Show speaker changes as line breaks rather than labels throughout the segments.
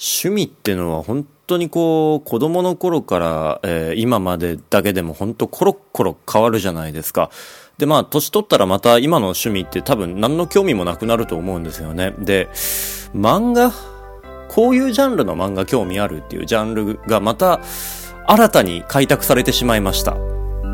趣味っていうのは本当にこう子供の頃から、今までだけでも本当コロッコロ変わるじゃないですか。で年取ったらまた今の趣味って多分何の興味もなくなると思うんですよね。で漫画、こういうジャンルの漫画興味あるっていうジャンルがまた新たに開拓されてしまいました。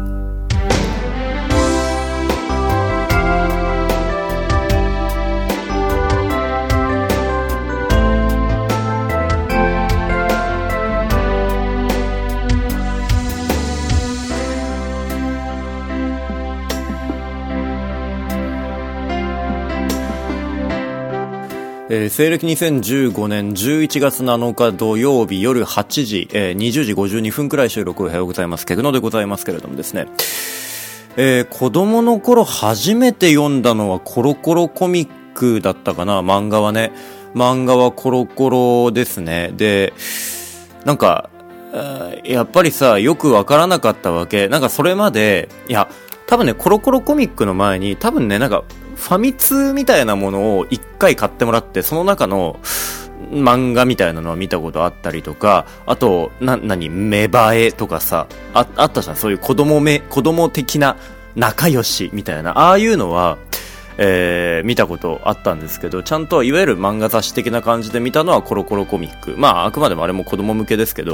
西暦2015年11月7日土曜日夜8時、20時52分くらい収録おはようございます。ケグノでございますけれどもですね、子供の頃初めて読んだのはコロコロコミックだったかな。漫画はね、漫画はコロコロですね。でなんかやっぱりさ、よくわからなかったわけ。なんかそれまで、いや多分ね、コロコロコミックの前に多分ね、なんかファミ通みたいなものを一回買ってもらって、その中の漫画みたいなのを見たことあったりとか、あと芽生えとかさ、あったじゃん。そういう子供的な仲良しみたいな、ああいうのは、見たことあったんですけど、ちゃんといわゆる漫画雑誌的な感じで見たのはコロコロコミック。あくまでもあれも子供向けですけど、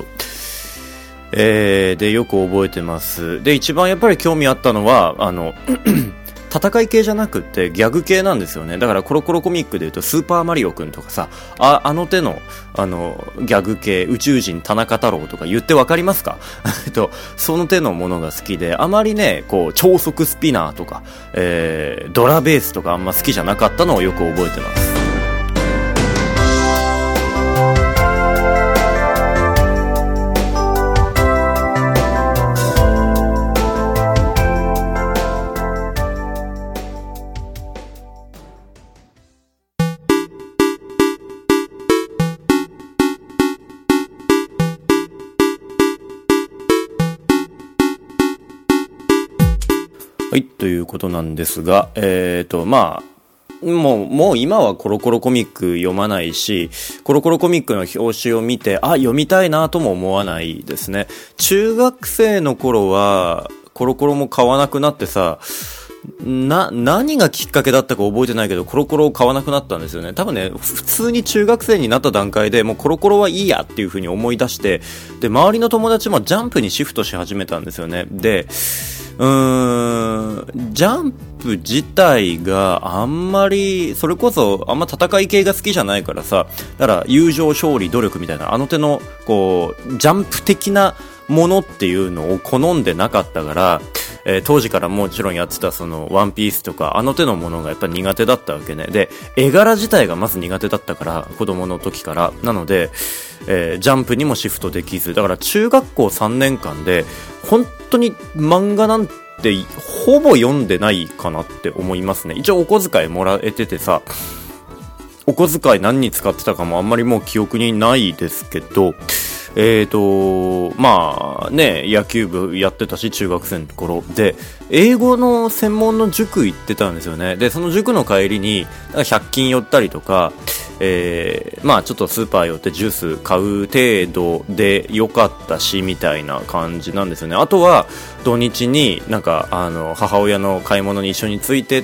でよく覚えてます。で一番やっぱり興味あったのは戦い系じゃなくってギャグ系なんですよね。だからコロコロコミックで言うとスーパーマリオくんとかさ、あの手のギャグ系、宇宙人田中太郎とか言ってわかりますかその手のものが好きで、あまりねこう超速スピナーとか、ドラベースとかあんま好きじゃなかったのをよく覚えてます。はい、ということなんですが、もう今はコロコロコミック読まないし、コロコロコミックの表紙を見て、読みたいなとも思わないですね。中学生の頃はコロコロも買わなくなってさ、何がきっかけだったか覚えてないけど、コロコロを買わなくなったんですよね。多分ね、普通に中学生になった段階でもうコロコロはいいやっていう風に思い出して、で周りの友達もジャンプにシフトし始めたんですよね。でジャンプ自体があんまり、それこそあんま戦い系が好きじゃないからさ、だから友情勝利努力みたいなあの手のこうジャンプ的なものっていうのを好んでなかったから、当時からもちろんやってたそのワンピースとかあの手のものがやっぱり苦手だったわけね。で絵柄自体がまず苦手だったから、子供の時から。なので、ジャンプにもシフトできず、だから中学校3年間で本当に漫画なんてほぼ読んでないかなって思いますね。一応お小遣いもらえててさ、お小遣い何に使ってたかもあんまりもう記憶にないですけど、野球部やってたし、中学生の頃で英語の専門の塾行ってたんですよね。でその塾の帰りに100均寄ったりとか、ちょっとスーパー寄ってジュース買う程度でよかったしみたいな感じなんですよね。あとは土日になんか母親の買い物に一緒についてって、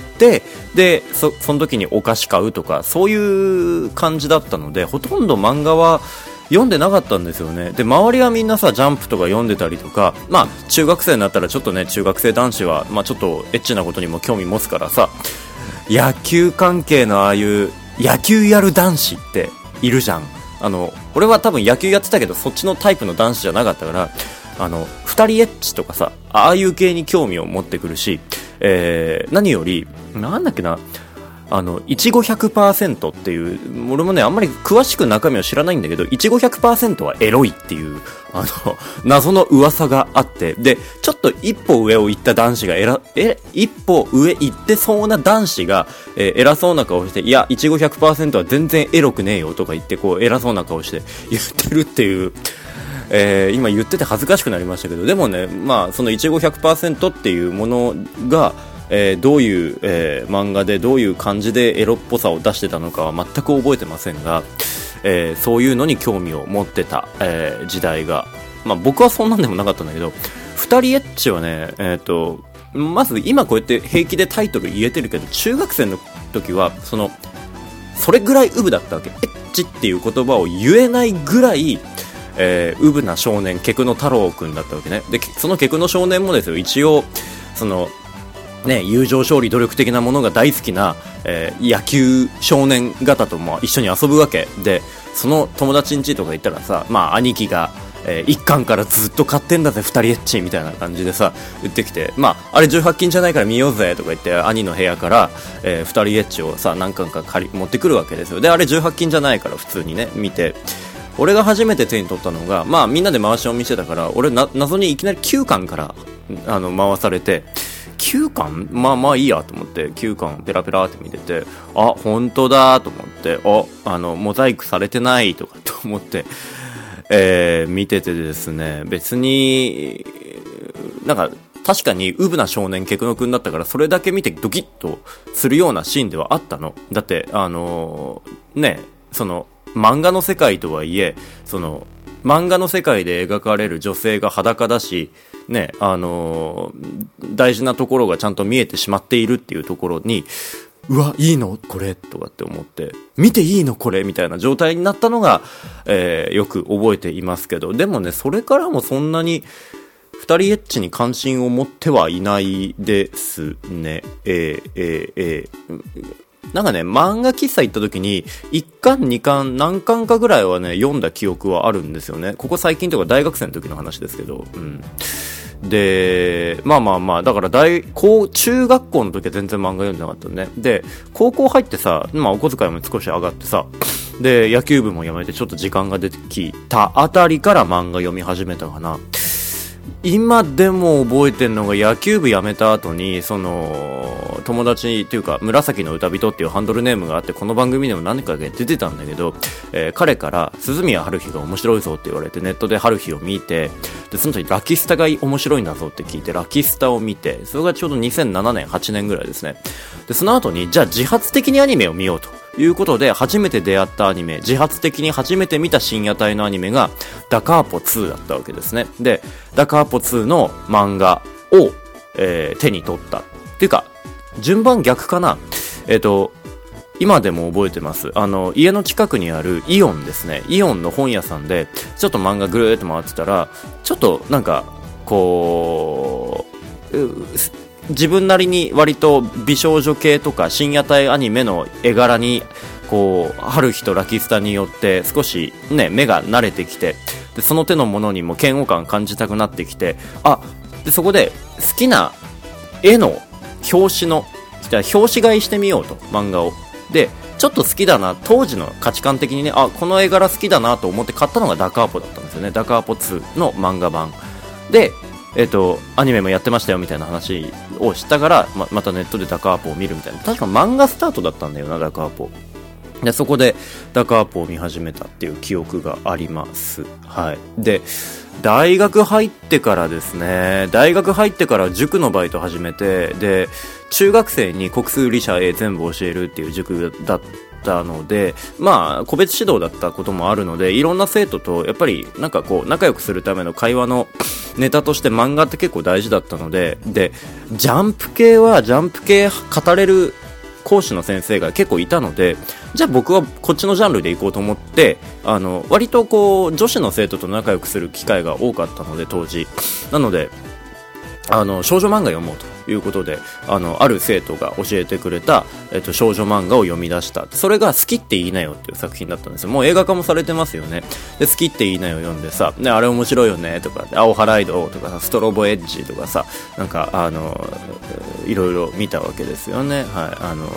でその時にお菓子買うとか、そういう感じだったので、ほとんど漫画は読んでなかったんですよね。で周りはみんなさジャンプとか読んでたりとか、中学生になったらちょっとね、中学生男子はちょっとエッチなことにも興味持つからさ、野球関係のああいう野球やる男子っているじゃん。俺は多分野球やってたけどそっちのタイプの男子じゃなかったから、二人エッチとかさ、ああいう系に興味を持ってくるし、何よりなんだっけな、いちご 100% っていう、俺もねあんまり詳しく中身を知らないんだけど、いちご 100% はエロいっていう謎の噂があって、でちょっと一歩上を行った男子が一歩上行ってそうな男子が、偉そうな顔して、いやいちご 100% は全然エロくねえよとか言って、こう偉そうな顔して言ってるっていう、今言ってて恥ずかしくなりましたけど、でもね、そのいちご 100% っていうものがどういう、漫画でどういう感じでエロっぽさを出してたのかは全く覚えてませんが、 そういうのに興味を持ってた、時代が、まあ僕はそんなんでもなかったんだけど、二人エッチはね、まず今こうやって平気でタイトル言えてるけど、中学生の時はそれぐらいウブだったわけ。エッチっていう言葉を言えないぐらい、ウブな少年、ケクノ太郎くんだったわけね。で、そのケクノ少年もですよ、一応友情勝利努力的なものが大好きな、野球少年方とも一緒に遊ぶわけで、その友達ん家とか行ったらさ、まあ兄貴が一巻からずっと買ってんだぜ二人エッチみたいな感じでさ言ってきて、まああれ18禁じゃないから見ようぜとか言って兄の部屋から、二人エッチをさ何巻か持ってくるわけですよ。であれ18禁じゃないから普通にね見て、俺が初めて手に取ったのが、まあみんなで回し読みしてたから、俺謎にいきなり9巻から回されて、9巻まあいいやと思って9巻ペラペラって見てて、あ本当だと思って、モザイクされてないとかと思って見ててですね、別になんか確かにウブな少年ケクノくんだったから、それだけ見てドキッとするようなシーンではあったの。だってその漫画の世界とはいえ、その漫画の世界で描かれる女性が裸だしね、大事なところがちゃんと見えてしまっているっていうところに、うわいいのこれとかって思って、見ていいのこれみたいな状態になったのが、よく覚えていますけど、でもねそれからもそんなに二人エッチに関心を持ってはいないですね。なんかね漫画喫茶行った時に1巻2巻何巻かぐらいはね読んだ記憶はあるんですよね。ここ最近とか大学生の時の話ですけど、でまあだから中学校の時は全然漫画読んでなかったね。で高校入ってさ、まあお小遣いも少し上がってさ、で野球部もやめてちょっと時間が出てきたあたりから漫画読み始めたかな。今でも覚えてるのが、野球部辞めた後にその友達っていうか紫の歌人っていうハンドルネームがあって、この番組でも何かで出てたんだけど、彼から鈴宮春日が面白いぞって言われてネットで春日を見て、でその時ラキスタが面白いんだぞって聞いてラキスタを見て、それがちょうど2007年8年ぐらいですね。でその後にじゃあ自発的にアニメを見ようということで、初めて出会ったアニメ、自発的に初めて見た深夜帯のアニメがダカーポ2だったわけですね。でダカーポ2の漫画を、手に取ったっていうか順番逆かな。今でも覚えてます。家の近くにあるイオンですね。イオンの本屋さんでちょっと漫画ぐるーっと回ってたら、ちょっとなんかこう自分なりに割と美少女系とか深夜帯アニメの絵柄にこう春日とラキスタによって少しね目が慣れてきて、でその手のものにも嫌悪感感じたくなってきて、でそこで好きな絵の表紙買いしてみようと、漫画を。でちょっと好きだな、当時の価値観的にね、この絵柄好きだなと思って買ったのがダカーポだったんですよね。ダカーポ2の漫画版でアニメもやってましたよみたいな話をしたから、またネットでダカーポを見るみたいな、確か漫画スタートだったんだよなダカーポで、そこでダカーポを見始めたっていう記憶があります。はい。で大学入ってからですね、塾のバイト始めて、で中学生に国数理社英全部教えるっていう塾だったので、まあ個別指導だったこともあるので、いろんな生徒とやっぱりなんかこう仲良くするための会話のネタとして漫画って結構大事だったので、ジャンプ系語れる講師の先生が結構いたので、じゃあ僕はこっちのジャンルで行こうと思って、割とこう女子の生徒と仲良くする機会が多かったので当時、なので少女漫画読もうということで、ある生徒が教えてくれた、少女漫画を読み出した。それが好きって言いなよっていう作品だったんですよ。もう映画化もされてますよね。で好きって言いなよ読んでさ、ね、あれ面白いよねとか、青ハライドとかさ、ストロボエッジとかさ、なんかいろいろ見たわけですよね。はい。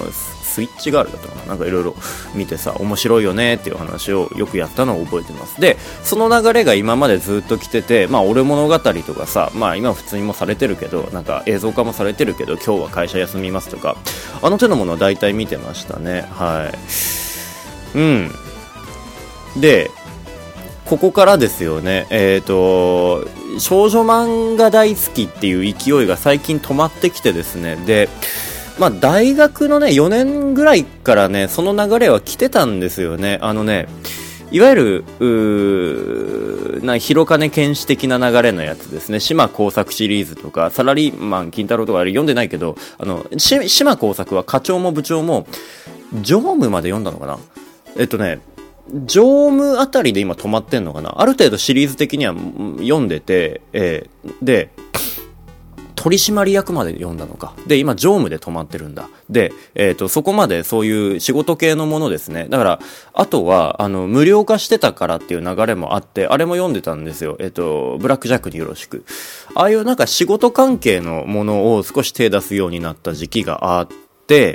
スイッチガールだったかな、なんかいろいろ見てさ、面白いよねっていう話をよくやったのを覚えてます。でその流れが今までずっと来てて、まあ俺物語とかさ、まあ今普通にもされてるけど、なんか映像化もされてるけど、今日は会社休みますとか、手のものは大体見てましたね。はい。でここからですよね。少女漫画大好きっていう勢いが最近止まってきてですね。でまあ大学のね4年ぐらいからねその流れは来てたんですよね。 いわゆる広金剣士的な流れのやつですね。島耕作シリーズとかサラリーマン金太郎とかあれ読んでないけど、島耕作は課長も部長も常務まで読んだのかな。常務あたりで今止まってんのかな。ある程度シリーズ的には読んでて、で取締役まで読んだのか。で、今、常務で止まってるんだ。で、そこまでそういう仕事系のものですね。だから、あとは、無料化してたからっていう流れもあって、あれも読んでたんですよ。ブラックジャックによろしく。ああいうなんか仕事関係のものを少し手出すようになった時期があって、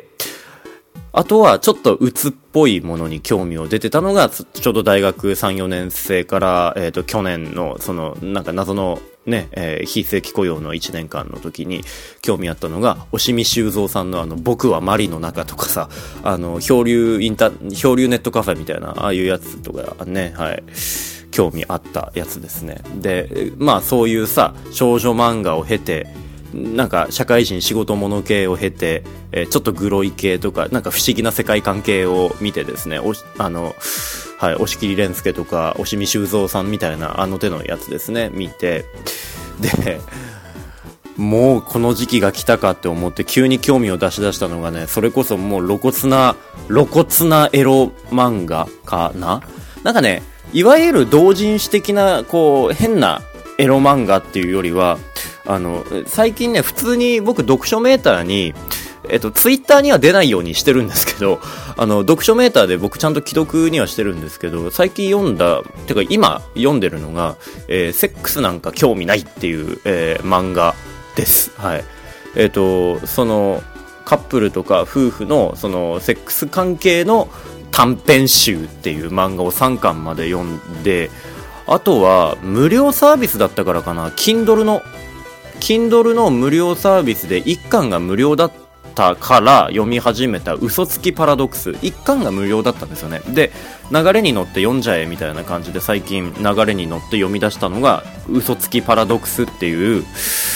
あとはちょっと鬱っぽいものに興味を出てたのが、ちょうど大学3、4年生から、去年の、なんか謎のね、非正規雇用の1年間の時に興味あったのが、押見修造さんの僕はマリの中とかさ、漂流ネットカフェみたいな、ああいうやつとかね、はい。興味あったやつですね。で、まあそういうさ、少女漫画を経て、なんか社会人仕事物系を経て、ちょっとグロい系とかなんか不思議な世界観系を見てですね、はい、押切蓮介とか押見修造さんみたいな手のやつですね、見て、でもうこの時期が来たかって思って急に興味を出し出したのがね、それこそもう露骨なエロ漫画かな。なんかね、いわゆる同人誌的なこう変なエロ漫画っていうよりは、最近ね、普通に僕読書メーターに、ツイッターには出ないようにしてるんですけど、読書メーターで僕ちゃんと既読にはしてるんですけど、最近読んだ、てか今読んでるのが、セックスなんか興味ないっていう、漫画です。はい。その、カップルとか夫婦の、その、セックス関係の短編集っていう漫画を3巻まで読んで、あとは、無料サービスだったからかな、Kindle の無料サービスで1巻が無料だったから読み始めた嘘つきパラドックス。1巻が無料だったんですよね。で、流れに乗って読んじゃえみたいな感じで最近流れに乗って読み出したのが嘘つきパラドックスっていう、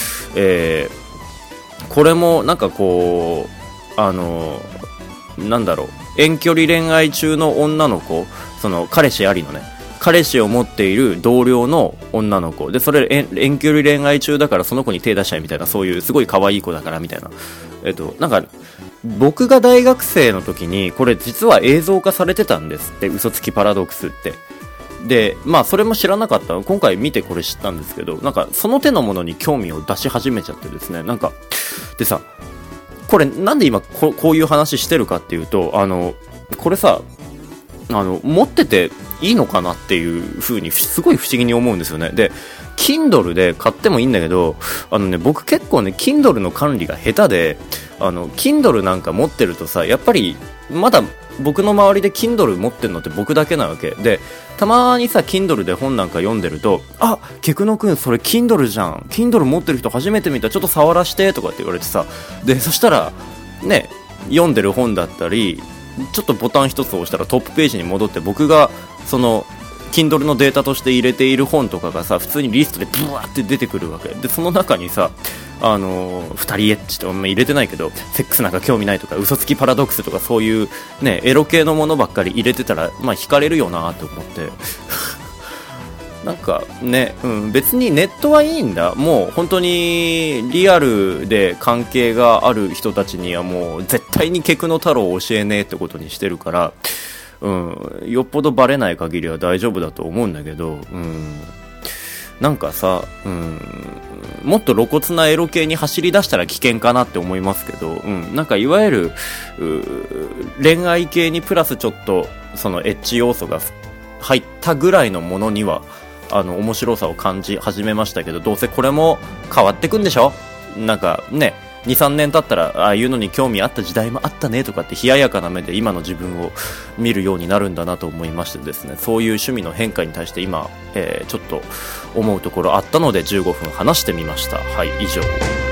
これもなんかこう、なんだろう、遠距離恋愛中の女の子、その彼氏ありのね、彼氏を持っている同僚の女の子で、それ遠距離恋愛中だからその子に手出しちゃいみたいな、そういうすごい可愛い子だからみたいな、なんか僕が大学生の時にこれ実は映像化されてたんですって、嘘つきパラドックスって。で、まあそれも知らなかったの、今回見てこれ知ったんですけど、なんかその手のものに興味を出し始めちゃってですね、なんかでさ、これなんで今こういう話してるかっていうと、これさ、持ってていいのかなっていう風にすごい不思議に思うんですよね。で、Kindle で買ってもいいんだけど、僕結構ね Kindle の管理が下手で、Kindle なんか持ってるとさ、やっぱりまだ僕の周りで Kindle 持ってるのって僕だけなわけで、たまにさ Kindle で本なんか読んでると、あ、ケクノくんそれ Kindle じゃん、 Kindle 持ってる人初めて見た、ちょっと触らしてとかって言われてさ、でそしたらね、読んでる本だったりちょっとボタン一つ押したらトップページに戻って、僕がその Kindle のデータとして入れている本とかがさ、普通にリストでブワーって出てくるわけで、その中にさ、二人エッチとか入れてないけど、セックスなんか興味ないとか、嘘つきパラドックスとか、そういうねエロ系のものばっかり入れてたら、まあ惹かれるよなと思ってなんかね、別にネットはいいんだ、もう本当にリアルで関係がある人たちにはもう絶対にケクノ太郎を教えねえってことにしてるから、よっぽどバレない限りは大丈夫だと思うんだけど、なんかさ、もっと露骨なエロ系に走り出したら危険かなって思いますけど、なんかいわゆる恋愛系にプラスちょっとそのエッジ要素が入ったぐらいのものには面白さを感じ始めましたけど、どうせこれも変わってくんでしょ。なんかね、2、3年経ったらああいうのに興味あった時代もあったねとかって冷ややかな目で今の自分を見るようになるんだなと思いましてですね、そういう趣味の変化に対して今、ちょっと思うところあったので15分話してみました。はい、以上。